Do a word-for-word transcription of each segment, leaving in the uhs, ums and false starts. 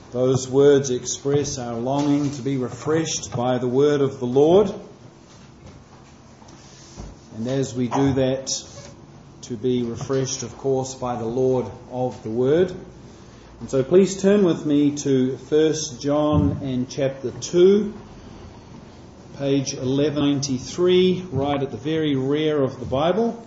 Those words express our longing to be refreshed by the word of the Lord. And as we do that, to be refreshed, of course, by the Lord of the word. And so please turn with me to First John and chapter two, page eleven ninety-three, right at the very rear of the Bible.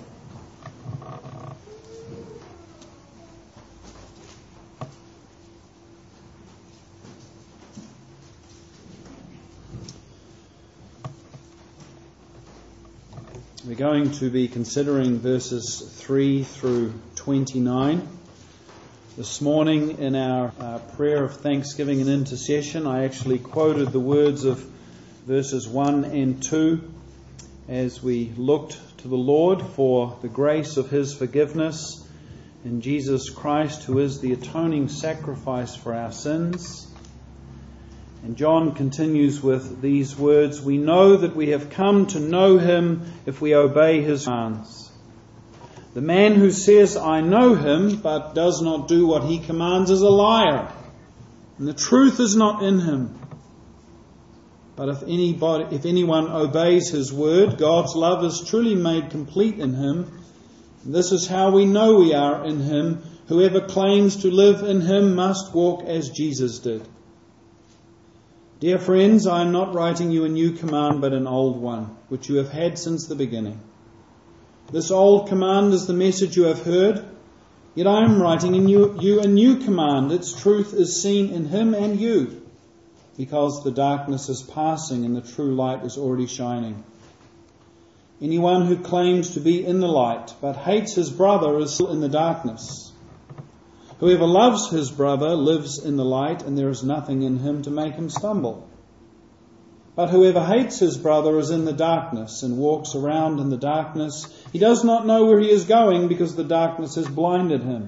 We're going to be considering verses three through twenty-nine. This morning in our uh, prayer of thanksgiving and intercession, I actually quoted the words of verses one and two as we looked to the Lord for the grace of His forgiveness in Jesus Christ, who is the atoning sacrifice for our sins. And John continues with these words, "We know that we have come to know Him if we obey His commands. The man who says, 'I know Him,' but does not do what He commands is a liar, and the truth is not in him. But if anybody, if anyone obeys His word, God's love is truly made complete in him. And this is how we know we are in Him. Whoever claims to live in Him must walk as Jesus did. Dear friends, I am not writing you a new command, but an old one, which you have had since the beginning. This old command is the message you have heard, yet I am writing in you, you a new command. Its truth is seen in Him and you, because the darkness is passing and the true light is already shining. Anyone who claims to be in the light, but hates his brother is still in the darkness. Whoever loves his brother lives in the light, and there is nothing in him to make him stumble. But whoever hates his brother is in the darkness and walks around in the darkness. He does not know where he is going because the darkness has blinded him.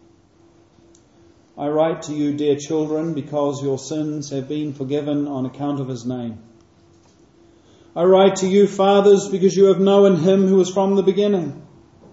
I write to you, dear children, because your sins have been forgiven on account of His name. I write to you, fathers, because you have known Him who was from the beginning.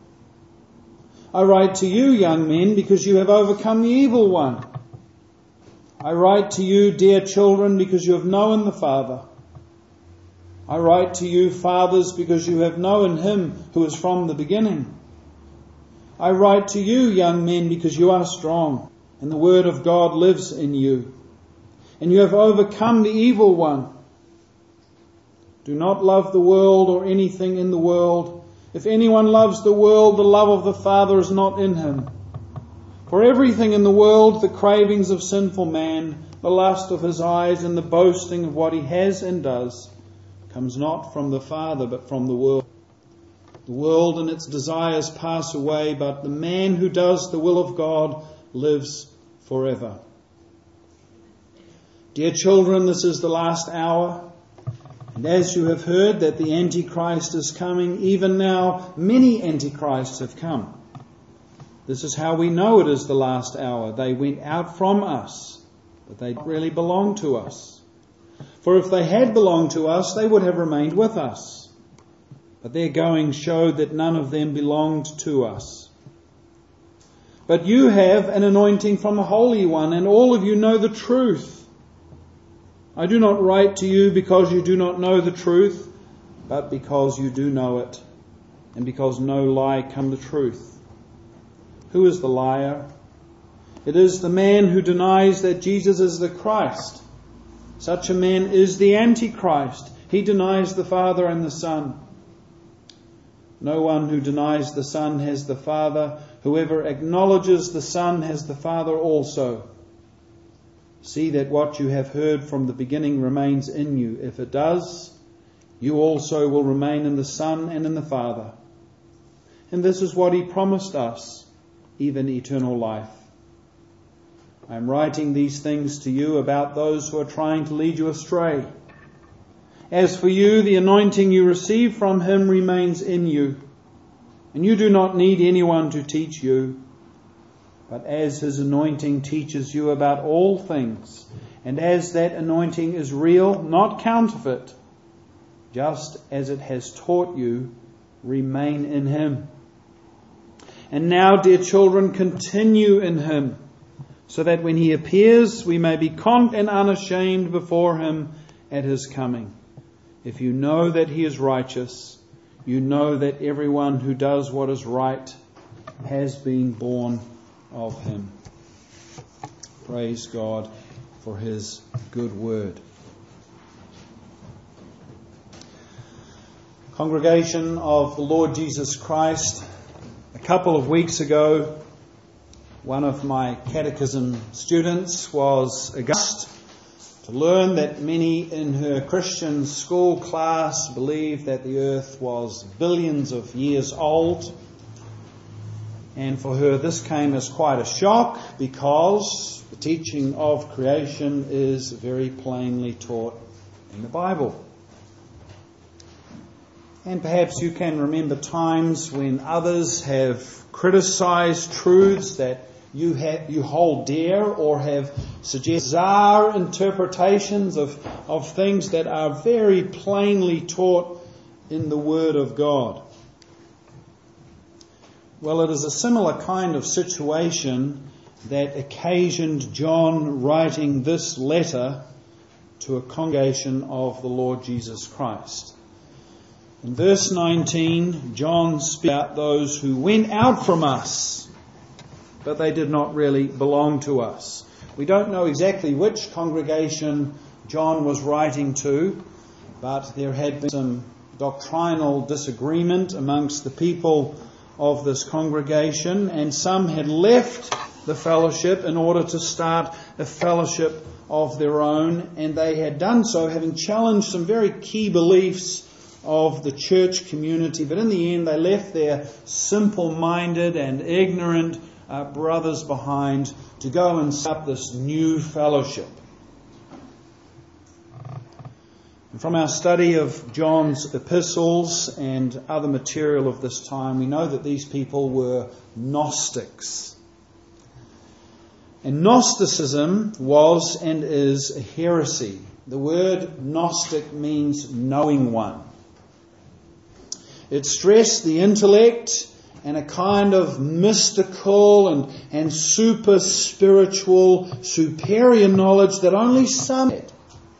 I write to you, young men, because you have overcome the evil one. I write to you, dear children, because you have known the Father. I write to you, fathers, because you have known Him who is from the beginning. I write to you, young men, because you are strong, and the word of God lives in you, and you have overcome the evil one. Do not love the world or anything in the world. If anyone loves the world, the love of the Father is not in him. For everything in the world, the cravings of sinful man, the lust of his eyes, and the boasting of what he has and does, comes not from the Father, but from the world. The world and its desires pass away, but the man who does the will of God lives forever. Dear children, this is the last hour. And as you have heard that the Antichrist is coming, even now many Antichrists have come. This is how we know it is the last hour. They went out from us, but they don't really belong to us. For if they had belonged to us, they would have remained with us. But their going showed that none of them belonged to us. But you have an anointing from the Holy One, and all of you know the truth. I do not write to you because you do not know the truth, but because you do know it, and because no lie come to truth. Who is the liar? It is the man who denies that Jesus is the Christ. Such a man is the Antichrist. He denies the Father and the Son. No one who denies the Son has the Father. Whoever acknowledges the Son has the Father also. See that what you have heard from the beginning remains in you. If it does, you also will remain in the Son and in the Father. And this is what He promised us, even eternal life. I am writing these things to you about those who are trying to lead you astray. As for you, the anointing you receive from Him remains in you, and you do not need anyone to teach you. But as His anointing teaches you about all things, and as that anointing is real, not counterfeit, just as it has taught you, remain in Him. And now, dear children, continue in Him, so that when he appears we may be confident and unashamed before him at his coming. If you know that he is righteous, you know that everyone who does what is right has been born of him. Praise God for his good word. Congregation of the Lord Jesus Christ, a couple of weeks ago, one of my catechism students was aghast to learn that many in her Christian school class believed that the earth was billions of years old. And for her this came as quite a shock, because the teaching of creation is very plainly taught in the Bible. And perhaps you can remember times when others have criticized truths that you have, you hold dear, or have suggested bizarre interpretations of, of things that are very plainly taught in the Word of God. Well, it is a similar kind of situation that occasioned John writing this letter to a congregation of the Lord Jesus Christ. In verse nineteen, John speaks about those who went out from us, but they did not really belong to us. We don't know exactly which congregation John was writing to, but there had been some doctrinal disagreement amongst the people of this congregation, and some had left the fellowship in order to start a fellowship of their own, and they had done so having challenged some very key beliefs of the church community, but in the end they left their simple-minded and ignorant uh, brothers behind to go and set up this new fellowship. And from our study of John's epistles and other material of this time, we know that these people were Gnostics. And Gnosticism was and is a heresy. The word Gnostic means knowing one. It stressed the intellect and a kind of mystical and, and super spiritual, superior knowledge that only some had.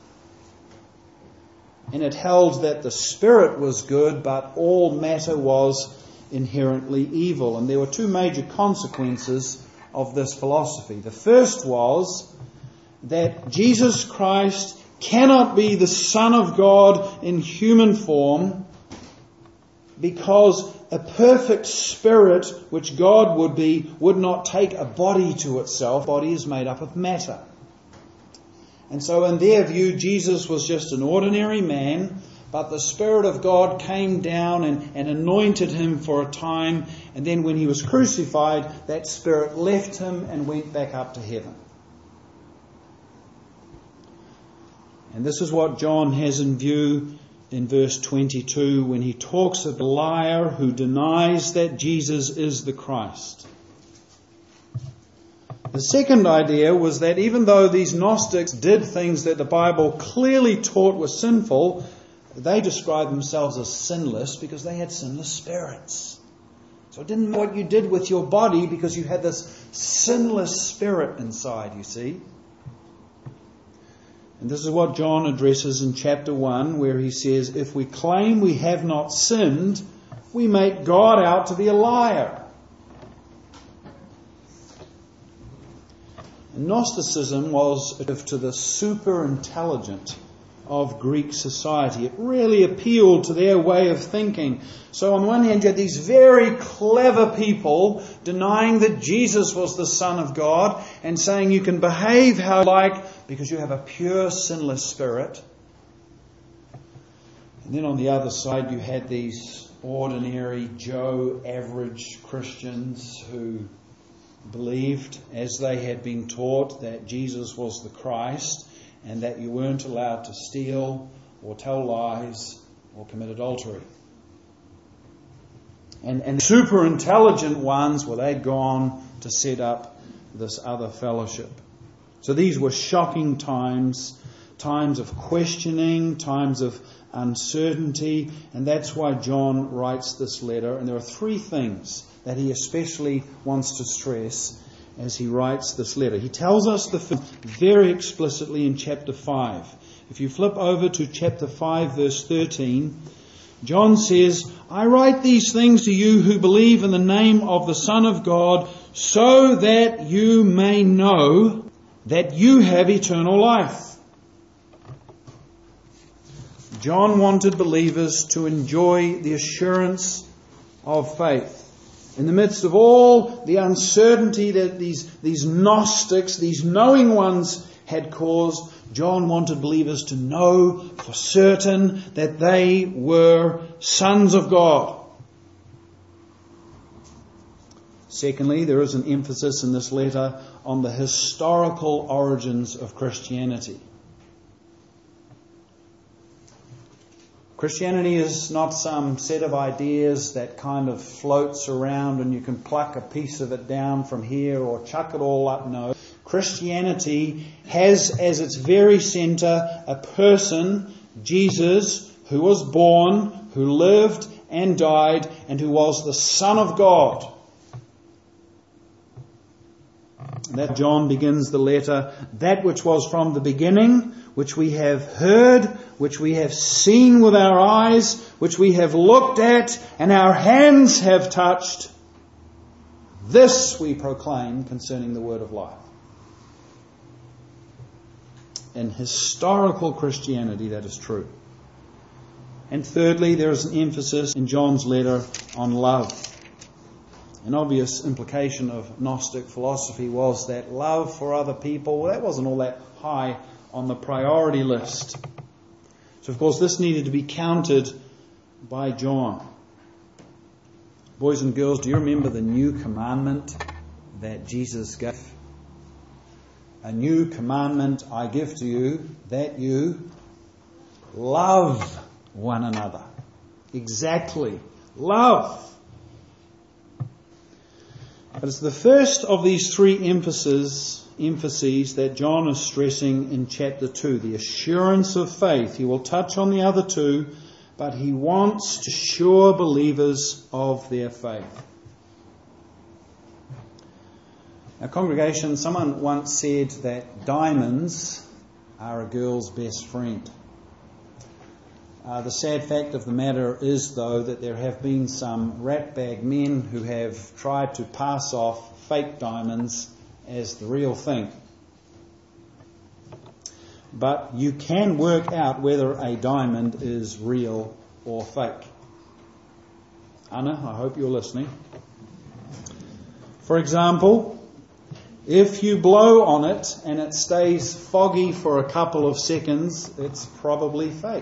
And it held that the spirit was good, but all matter was inherently evil. And there were two major consequences of this philosophy. The first was that Jesus Christ cannot be the Son of God in human form, because a perfect spirit, which God would be, would not take a body to itself. The body is made up of matter. And so in their view, Jesus was just an ordinary man, but the Spirit of God came down and, and anointed him for a time, and then when he was crucified, that Spirit left him and went back up to heaven. And this is what John has in view in verse twenty-two, when he talks of the liar who denies that Jesus is the Christ. The second idea was that even though these Gnostics did things that the Bible clearly taught were sinful, they described themselves as sinless because they had sinless spirits. So it didn't matter what you did with your body, because you had this sinless spirit inside, you see. And this is what John addresses in chapter one, where he says, if we claim we have not sinned, we make God out to be a liar. And Gnosticism was to the super intelligent of Greek society. It really appealed to their way of thinking. So on one hand, you had these very clever people denying that Jesus was the Son of God and saying you can behave how you like because you have a pure, sinless spirit. And then on the other side, you had these ordinary Joe average Christians who believed, as they had been taught, that Jesus was the Christ, and that you weren't allowed to steal or tell lies or commit adultery. And, and the super intelligent ones, well, they'd gone to set up this other fellowship. So these were shocking times, times of questioning, times of uncertainty, and that's why John writes this letter. And there are three things that he especially wants to stress. as he writes this letter. He tells us the very explicitly in chapter five. If you flip over to chapter five, verse thirteen, John says, I write these things to you who believe in the name of the Son of God, so that you may know that you have eternal life. John wanted believers to enjoy the assurance of faith. In the midst of all the uncertainty that these, these Gnostics, these knowing ones had caused, John wanted believers to know for certain that they were sons of God. Secondly, there is an emphasis in this letter on the historical origins of Christianity. Christianity is not some set of ideas that kind of floats around and you can pluck a piece of it down from here or chuck it all up. No. Christianity has as its very centre a person, Jesus, who was born, who lived and died, and who was the Son of God. That John begins the letter, that which was from the beginning, which we have heard, which we have seen with our eyes, which we have looked at, and our hands have touched. This we proclaim concerning the word of life. In historical Christianity, that is true. And thirdly, there is an emphasis in John's letter on love. An obvious implication of Gnostic philosophy was that love for other people, well, that wasn't all that high on the priority list. So, of course, this needed to be countered by John. Boys and girls, do you remember the new commandment that Jesus gave? A new commandment I give to you, that you love one another. Exactly. Love. But it's the first of these three emphases, emphases that John is stressing in chapter two, the assurance of faith. He will touch on the other two, but he wants to assure believers of their faith. Now, congregation, someone once said that diamonds are a girl's best friend. Uh, the sad fact of the matter is, though, that there have been some ratbag men who have tried to pass off fake diamonds as the real thing. But you can work out whether a diamond is real or fake. Anna, I hope you're listening. For example, if you blow on it and it stays foggy for a couple of seconds, it's probably fake.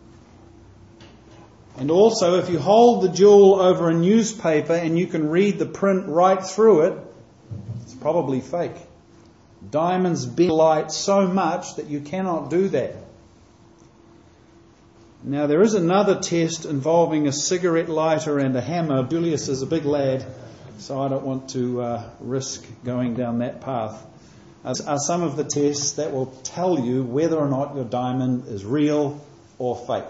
And also, if you hold the jewel over a newspaper and you can read the print right through it, it's probably fake. Diamonds bend light so much that you cannot do that. Now, there is another test involving a cigarette lighter and a hammer. Julius is a big lad, so I don't want to uh, risk going down that path. Uh, are some of the tests that will tell you whether or not your diamond is real or fake.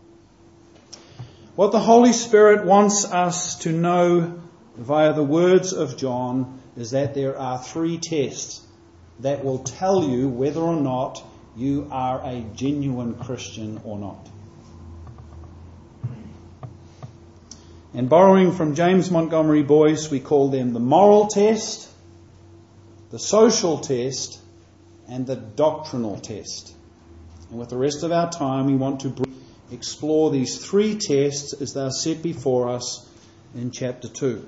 What the Holy Spirit wants us to know via the words of John is that there are three tests that will tell you whether or not you are a genuine Christian or not. And borrowing from James Montgomery Boyce, we call them the moral test, the social test, and the doctrinal test. And with the rest of our time, we want to explore these three tests as they are set before us in chapter two.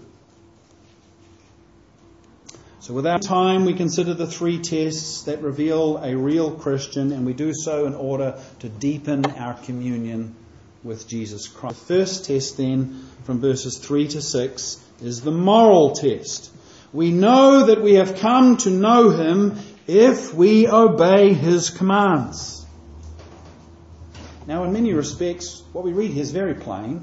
So without time, we consider the three tests that reveal a real Christian, and we do so in order to deepen our communion with Jesus Christ. The first test then, from verses three to six, is the moral test. We know that we have come to know Him if we obey His commands. Now, in many respects, what we read here is very plain.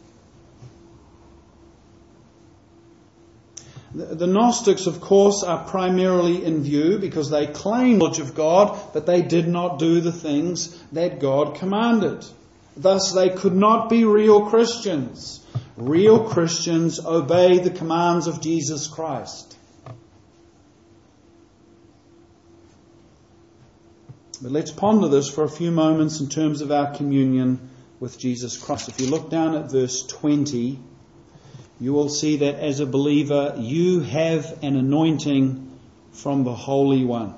The, the Gnostics, of course, are primarily in view because they claim knowledge of God, but they did not do the things that God commanded. Thus, they could not be real Christians. Real Christians obey the commands of Jesus Christ. But let's ponder this for a few moments in terms of our communion with Jesus Christ. If you look down at verse twenty, you will see that as a believer, you have an anointing from the Holy One.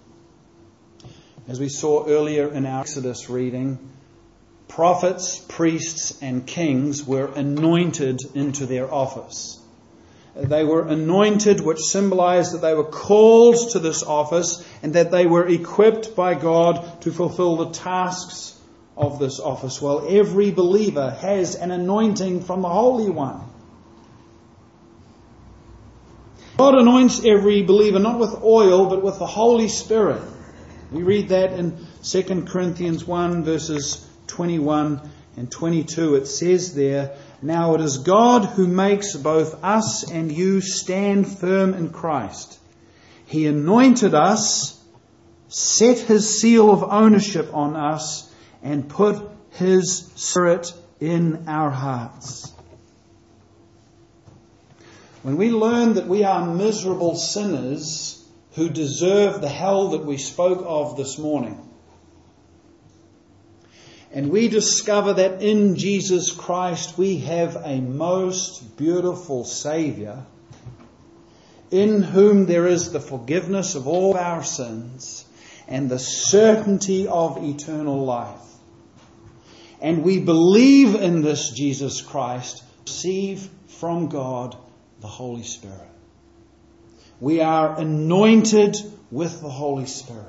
As we saw earlier in our Exodus reading, prophets, priests, and kings were anointed into their office. They were anointed, which symbolized that they were called to this office and that they were equipped by God to fulfill the tasks of this office. Well, every believer has an anointing from the Holy One. God anoints every believer not with oil but with the Holy Spirit. We read that in Second Corinthians one verses twenty-one and twenty-two. It says there, "Now it is God who makes both us and you stand firm in Christ. He anointed us, set His seal of ownership on us, and put His Spirit in our hearts." When we learn that we are miserable sinners who deserve the hell that we spoke of this morning, and we discover that in Jesus Christ we have a most beautiful Saviour, in whom there is the forgiveness of all our sins and the certainty of eternal life, and we believe in this Jesus Christ, receive from God the Holy Spirit. We are anointed with the Holy Spirit.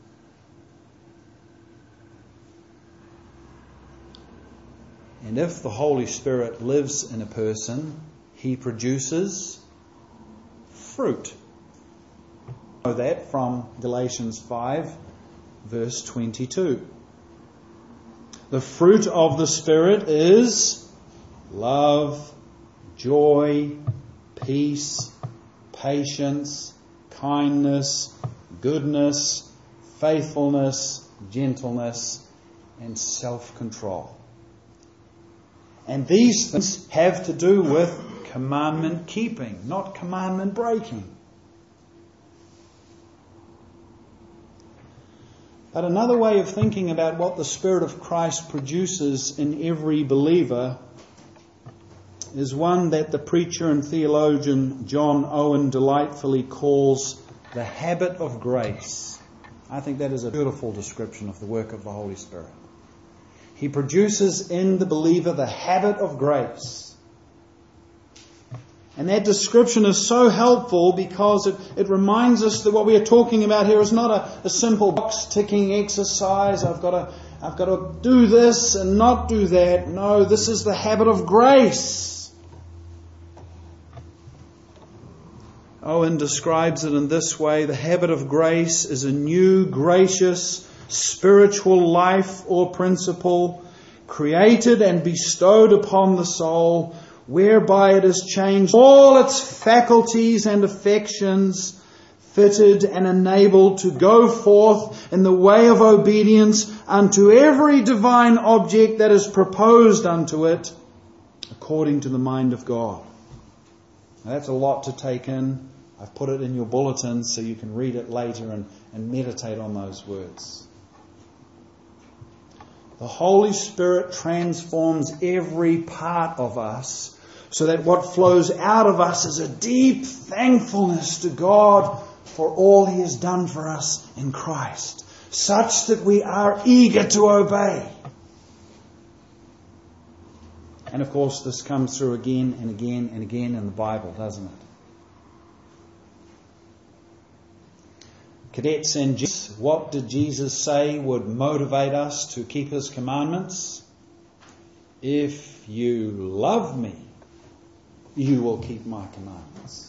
And if the Holy Spirit lives in a person, He produces fruit. We know that from Galatians five, verse twenty-two. The fruit of the Spirit is love, joy, peace, patience, kindness, goodness, faithfulness, gentleness, and self-control. And these things have to do with commandment keeping, not commandment breaking. But another way of thinking about what the Spirit of Christ produces in every believer is one that the preacher and theologian John Owen delightfully calls the habit of grace. I think that is a beautiful description of the work of the Holy Spirit. He produces in the believer the habit of grace. And that description is so helpful because it, it reminds us that what we are talking about here is not a, a simple box-ticking exercise. I've got to, I've got to do this and not do that. No, this is the habit of grace. Owen describes it in this way: the habit of grace is a new, gracious, spiritual life or principle created and bestowed upon the soul, whereby it has changed all its faculties and affections, fitted and enabled to go forth in the way of obedience unto every divine object that is proposed unto it, according to the mind of God. Now, that's a lot to take in. I've put it in your bulletin so you can read it later and, and meditate on those words. The Holy Spirit transforms every part of us so that what flows out of us is a deep thankfulness to God for all He has done for us in Christ, such that we are eager to obey. And of course, this comes through again and again and again in the Bible, doesn't it? Cadets and Jesus, what did Jesus say would motivate us to keep His commandments? If you love me, you will keep my commandments.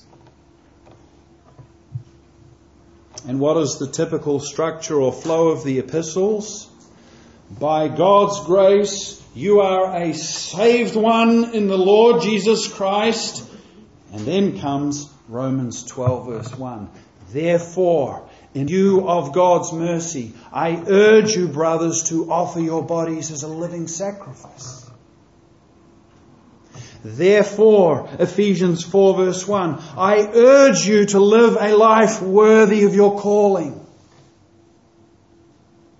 And what is the typical structure or flow of the epistles? By God's grace, you are a saved one in the Lord Jesus Christ. And then comes Romans twelve verse one. Therefore, in view of God's mercy, I urge you, brothers, to offer your bodies as a living sacrifice. Therefore, Ephesians four verse one, I urge you to live a life worthy of your calling.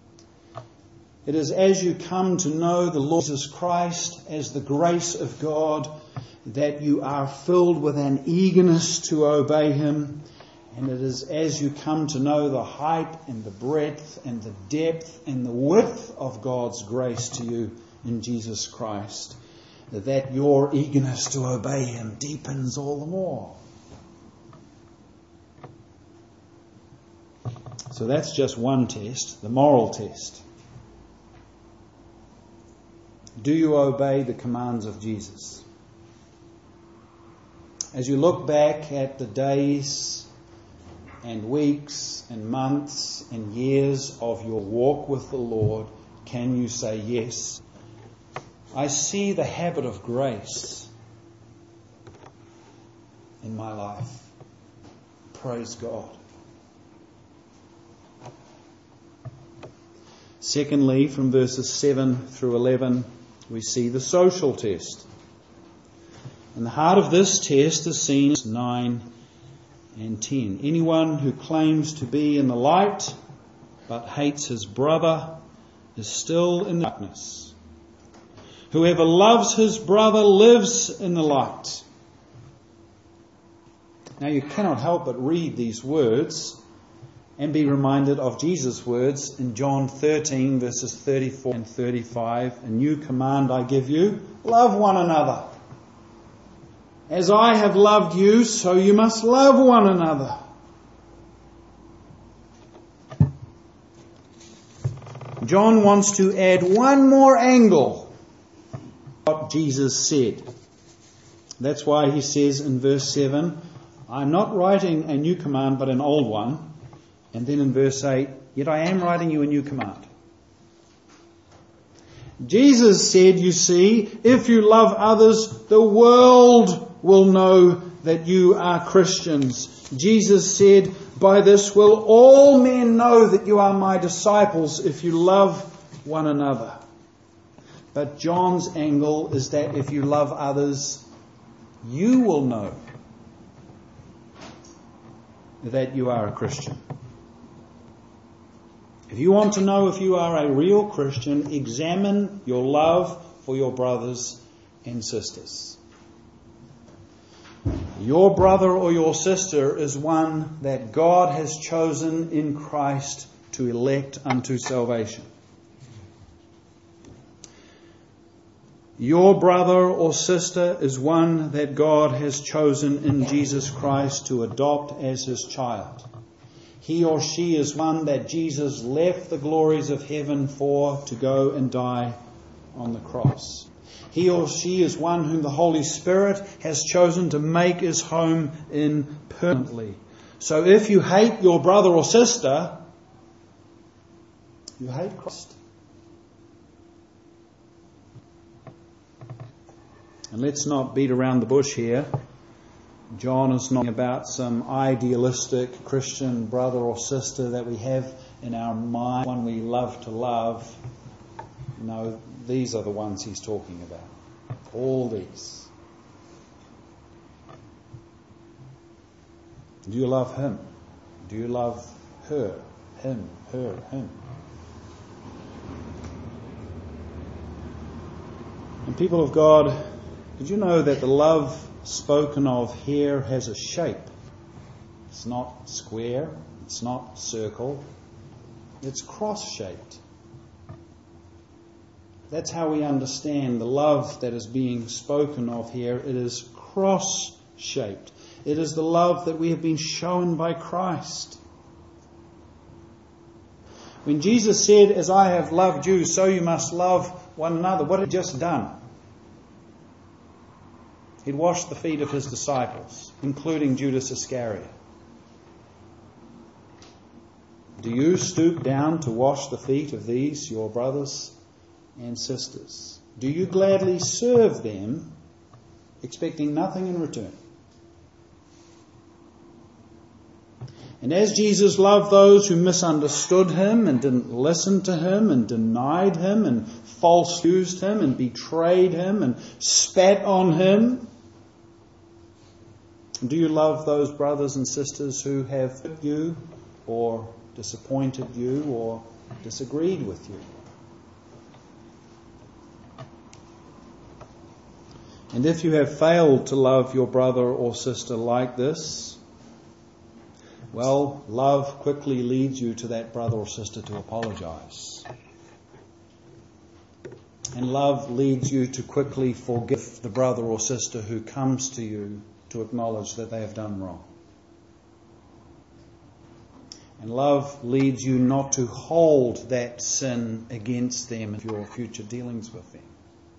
It is as you come to know the Lord Jesus Christ as the grace of God that you are filled with an eagerness to obey Him. And it is as you come to know the height and the breadth and the depth and the width of God's grace to you in Jesus Christ that your eagerness to obey Him deepens all the more. So that's just one test, the moral test. Do you obey the commands of Jesus? As you look back at the days and weeks and months and years of your walk with the Lord, can you say, yes, I see the habit of grace in my life. Praise God. Secondly, from verses seven through eleven, we see the social test. And the heart of this test is seen as nine and ten. Anyone who claims to be in the light but hates his brother is still in the darkness. Whoever loves his brother lives in the light. Now you cannot help but read these words and be reminded of Jesus' words in John thirteen, verses thirty-four and thirty-five. A new command I give you, love one another. As I have loved you, so you must love one another. John wants to add one more angle to what Jesus said. That's why he says in verse seven, I'm not writing a new command but an old one. And then in verse eight, yet I am writing you a new command. Jesus said, you see, if you love others, the world will know that you are Christians. Jesus said, by this will all men know that you are my disciples if you love one another. But John's angle is that if you love others, you will know that you are a Christian. If you want to know if you are a real Christian, examine your love for your brothers and sisters. Your brother or your sister is one that God has chosen in Christ to elect unto salvation. Your brother or sister is one that God has chosen in Jesus Christ to adopt as His child. He or she is one that Jesus left the glories of heaven for to go and die on the cross. He or she is one whom the Holy Spirit has chosen to make His home in permanently. So if you hate your brother or sister, you hate Christ. And let's not beat around the bush here. John is not about some idealistic Christian brother or sister that we have in our mind, one we love to love. No, these are the ones he's talking about. All these. Do you love him? Do you love her? Him, her, him. And people of God, did you know that the love spoken of here has a shape? It's not square, it's not circle, it's cross-shaped. That's how we understand the love that is being spoken of here. It is cross-shaped. It is the love that we have been shown by Christ. When Jesus said, as I have loved you, so you must love one another, what had He just done? He'd washed the feet of His disciples, including Judas Iscariot. Do you stoop down to wash the feet of these, your brothers and sisters? Do you gladly serve them, expecting nothing in return? And as Jesus loved those who misunderstood Him and didn't listen to Him and denied Him and false accused Him and betrayed Him and spat on Him, do you love those brothers and sisters who have hurt you or disappointed you or disagreed with you? And if you have failed to love your brother or sister like this, well, love quickly leads you to that brother or sister to apologize. And love leads you to quickly forgive the brother or sister who comes to you to acknowledge that they have done wrong. And love leads you not to hold that sin against them in your future dealings with them.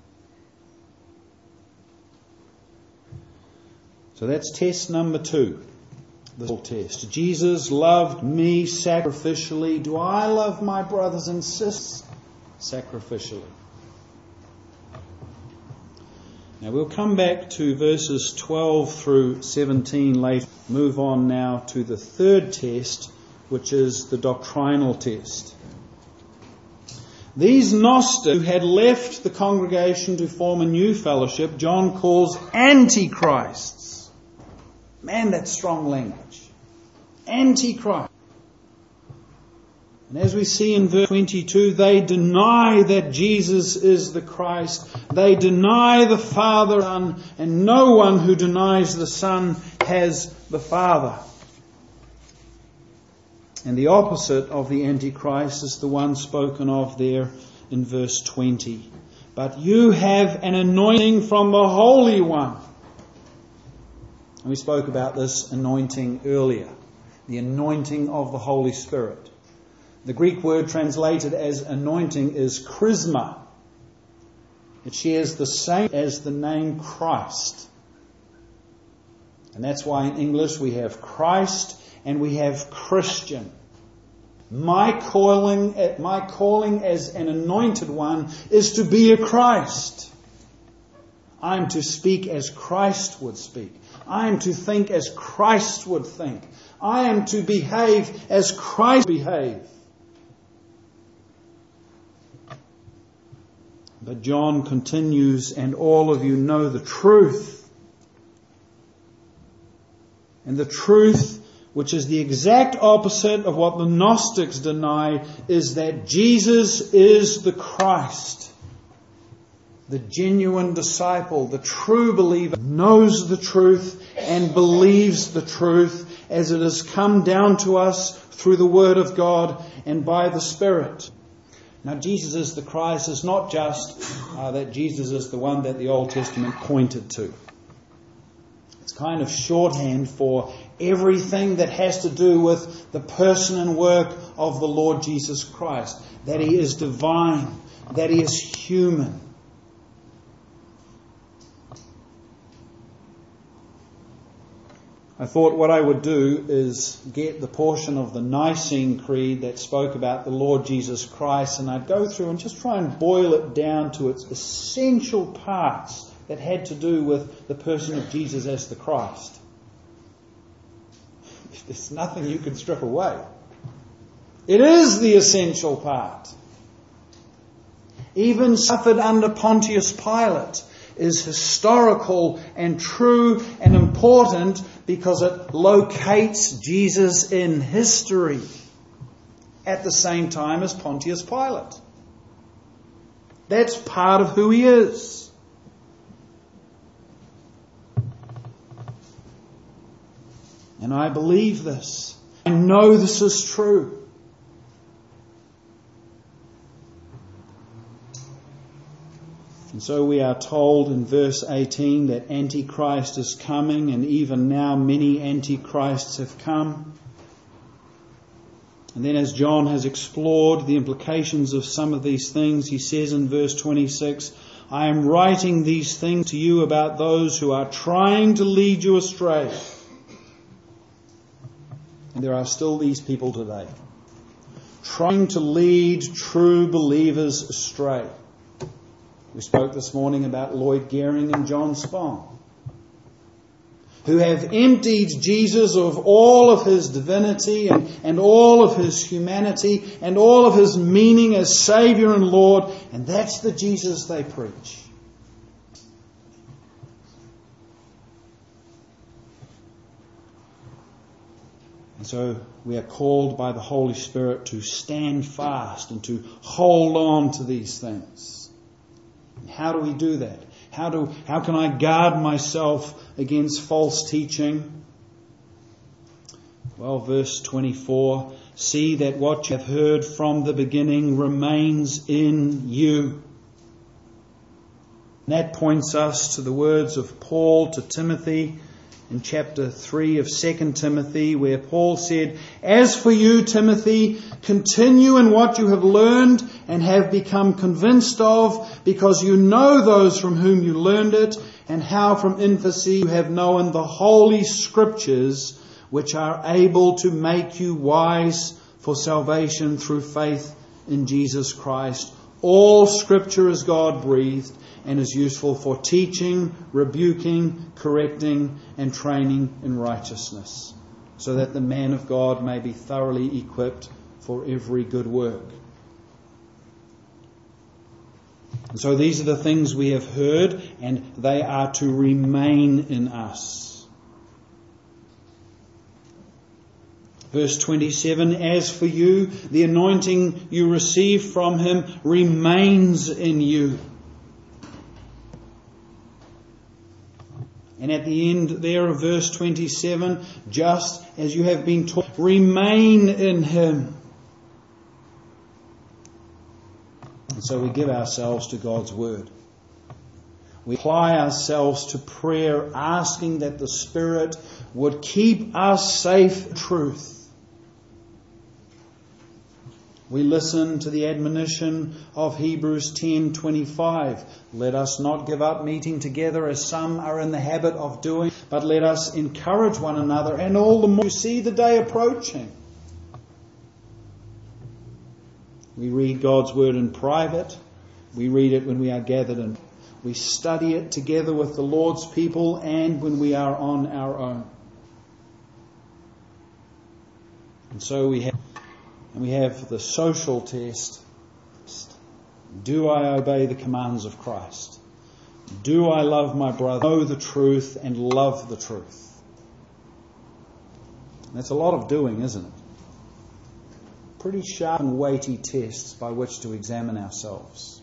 So that's test number two, the whole test. Jesus loved me sacrificially. Do I love my brothers and sisters sacrificially? Now we'll come back to verses twelve through seventeen later. Move on now to the third test, which is the doctrinal test. These Gnostics who had left the congregation to form a new fellowship, John calls antichrists. Man, that's strong language. Antichrist. And as we see in verse twenty-two, they deny that Jesus is the Christ. They deny the Father, Son, and no one who denies the Son has the Father. And the opposite of the Antichrist is the one spoken of there in verse twenty. But you have an anointing from the Holy One. And we spoke about this anointing earlier. The anointing of the Holy Spirit. The Greek word translated as anointing is charisma. It shares the same as the name Christ. And that's why in English we have Christ and we have Christian. My calling, my calling as an anointed one is to be a Christ. I'm to speak as Christ would speak. I am to think as Christ would think. I am to behave as Christ behaved. But John continues, and all of you know the truth. And the truth, which is the exact opposite of what the Gnostics deny, is that Jesus is the Christ. The genuine disciple, the true believer, knows the truth and believes the truth as it has come down to us through the Word of God and by the Spirit. Now, Jesus is the Christ is not just uh, that Jesus is the one that the Old Testament pointed to. It's kind of shorthand for everything that has to do with the person and work of the Lord Jesus Christ. That He is divine, that He is human. I thought what I would do is get the portion of the Nicene Creed that spoke about the Lord Jesus Christ, and I'd go through and just try and boil it down to its essential parts that had to do with the person of Jesus as the Christ. There's nothing you can strip away. It is the essential part. Even suffered under Pontius Pilate is historical and true and important because it locates Jesus in history at the same time as Pontius Pilate. That's part of who He is. And I believe this. I know this is true. And so we are told in verse eighteen that Antichrist is coming, and even now many Antichrists have come. And then as John has explored the implications of some of these things, he says in verse twenty-six, I am writing these things to you about those who are trying to lead you astray. And there are still these people today, trying to lead true believers astray. We spoke this morning about Lloyd Gehring and John Spong, who have emptied Jesus of all of His divinity and, and all of His humanity and all of His meaning as Saviour and Lord, and that's the Jesus they preach. And so we are called by the Holy Spirit to stand fast and to hold on to these things. How do we do that? How do, how can I guard myself against false teaching? Well, verse twenty-four, see that what you have heard from the beginning remains in you. And that points us to the words of Paul to Timothy in chapter three of Second Timothy, where Paul said, as for you, Timothy, continue in what you have learned and have become convinced of, because you know those from whom you learned it, and how from infancy you have known the holy Scriptures, which are able to make you wise for salvation through faith in Jesus Christ. All Scripture is God-breathed and is useful for teaching, rebuking, correcting, and training in righteousness, so that the man of God may be thoroughly equipped for every good work. And so these are the things we have heard, and they are to remain in us. Verse twenty-seven, as for you, the anointing you received from him remains in you. And at the end there of verse twenty-seven, just as you have been taught, remain in him. And so we give ourselves to God's word. We apply ourselves to prayer, asking that the Spirit would keep us safe in truth. We listen to the admonition of Hebrews ten twenty-five. Let us not give up meeting together as some are in the habit of doing, but let us encourage one another, and all the more you see the day approaching. We read God's word in private. We read it when we are gathered in. We study it together with the Lord's people and when we are on our own. And so we have And we have the social test. Do I obey the commands of Christ? Do I love my brother, know the truth, and love the truth? That's a lot of doing, isn't it? Pretty sharp and weighty tests by which to examine ourselves.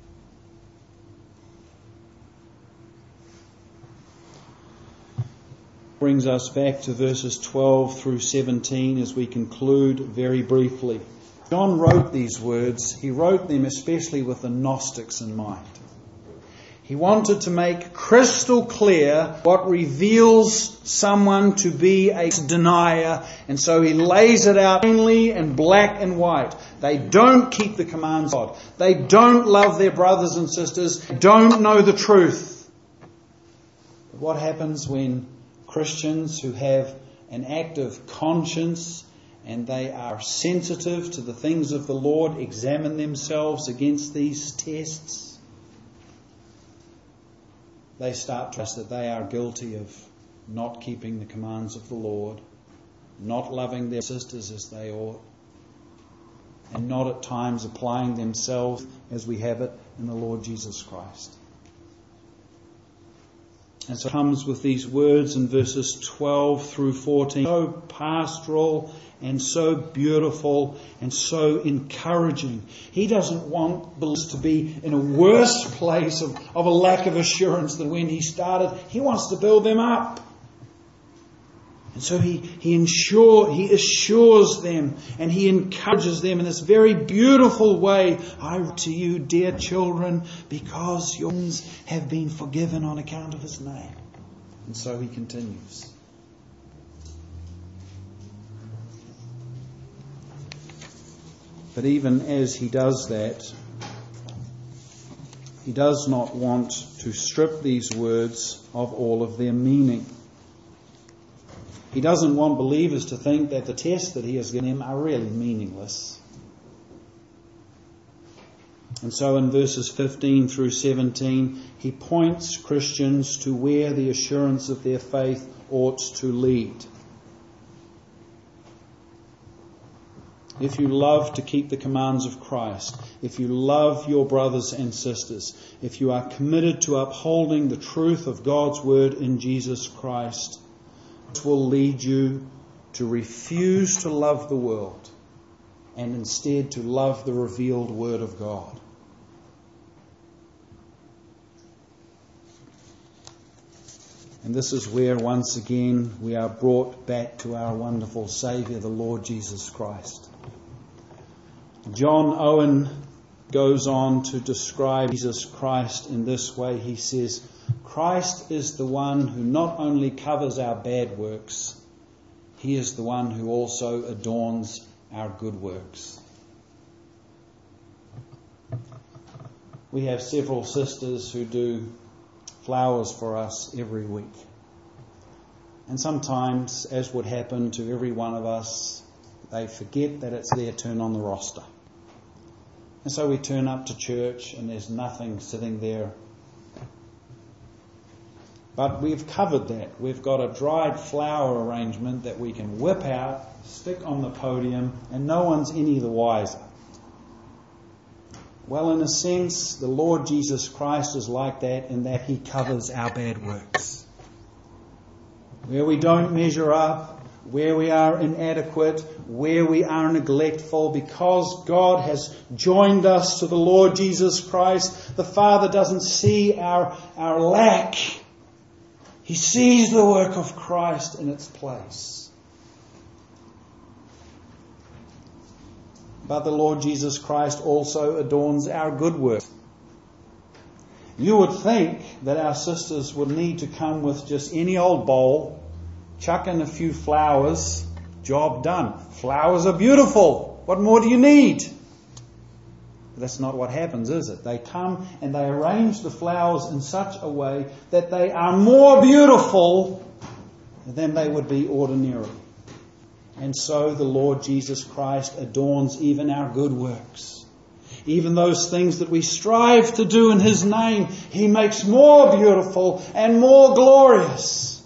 Brings us back to verses twelve through seventeen as we conclude very briefly. John wrote these words. He wrote them especially with the Gnostics in mind. He wanted to make crystal clear what reveals someone to be a denier, and so he lays it out plainly and black and white. They don't keep the commands of God. They don't love their brothers and sisters. They don't know the truth. But what happens when Christians who have an active conscience and they are sensitive to the things of the Lord examine themselves against these tests? They start to trust that they are guilty of not keeping the commands of the Lord, not loving their sisters as they ought, and not at times applying themselves as we have it in the Lord Jesus Christ. And so it comes with these words in verses twelve through fourteen, so pastoral and so beautiful and so encouraging. He doesn't want believers to be in a worse place of, of a lack of assurance than when he started. He wants to build them up. And so he, he, ensure, he assures them and he encourages them in this very beautiful way. I write to you, dear children, because your sins have been forgiven on account of his name. And so he continues. But even as he does that, he does not want to strip these words of all of their meaning. He doesn't want believers to think that the tests that he has given them are really meaningless. And so in verses fifteen through seventeen, he points Christians to where the assurance of their faith ought to lead. If you love to keep the commands of Christ, if you love your brothers and sisters, if you are committed to upholding the truth of God's word in Jesus Christ, it will lead you to refuse to love the world and instead to love the revealed word of God. And this is where, once again, we are brought back to our wonderful Saviour, the Lord Jesus Christ. John Owen goes on to describe Jesus Christ in this way. He says, Christ is the one who not only covers our bad works, He is the one who also adorns our good works. We have several sisters who do flowers for us every week. And sometimes, as would happen to every one of us, they forget that it's their turn on the roster. And so we turn up to church and there's nothing sitting there. But we've covered that. We've got a dried flower arrangement that we can whip out, stick on the podium, and no one's any the wiser. Well, in a sense, the Lord Jesus Christ is like that in that He covers our bad works. Where we don't measure up, where we are inadequate, where we are neglectful, because God has joined us to the Lord Jesus Christ, the Father doesn't see our, our lack. He sees the work of Christ in its place. But the Lord Jesus Christ also adorns our good works. You would think that our sisters would need to come with just any old bowl, chuck in a few flowers, job done. Flowers are beautiful. What more do you need? But that's not what happens, is it? They come and they arrange the flowers in such a way that they are more beautiful than they would be ordinarily. And so the Lord Jesus Christ adorns even our good works. Even those things that we strive to do in His name, He makes more beautiful and more glorious.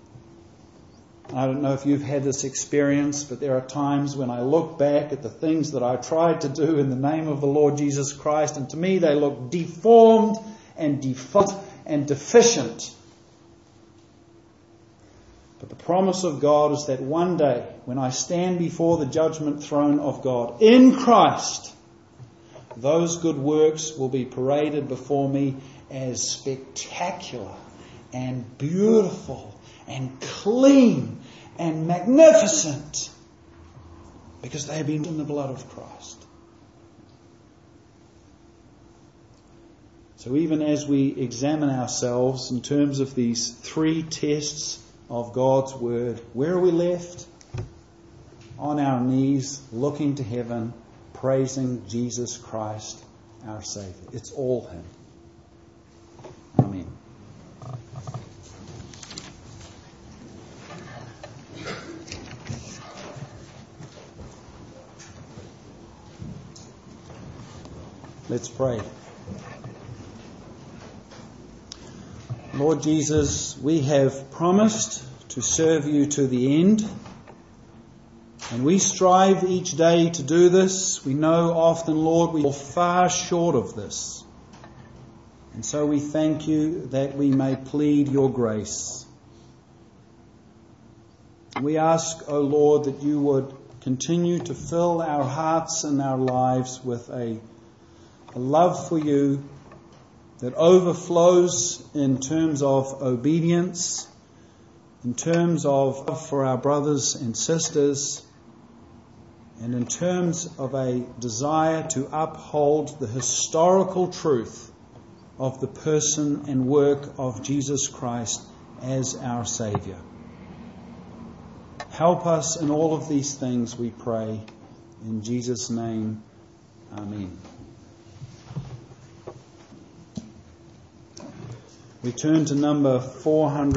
I don't know if you've had this experience, but there are times when I look back at the things that I tried to do in the name of the Lord Jesus Christ, and to me they look deformed and defunct and deficient. But the promise of God is that one day, when I stand before the judgment throne of God in Christ, those good works will be paraded before me as spectacular and beautiful and clean and magnificent, because they have been in the blood of Christ. So even as we examine ourselves in terms of these three tests of God's Word, where are we left? On our knees, looking to heaven, praising Jesus Christ, our Saviour. It's all Him. Amen. Let's pray. Lord Jesus, we have promised to serve You to the end, and we strive each day to do this. We know often, Lord, we fall far short of this. And so we thank You that we may plead Your grace. We ask, O Lord, that You would continue to fill our hearts and our lives with a, a love for You that overflows in terms of obedience, in terms of love for our brothers and sisters, and in terms of a desire to uphold the historical truth of the person and work of Jesus Christ as our Saviour. Help us in all of these things, we pray. In Jesus' name, Amen. We turn to number four hundred.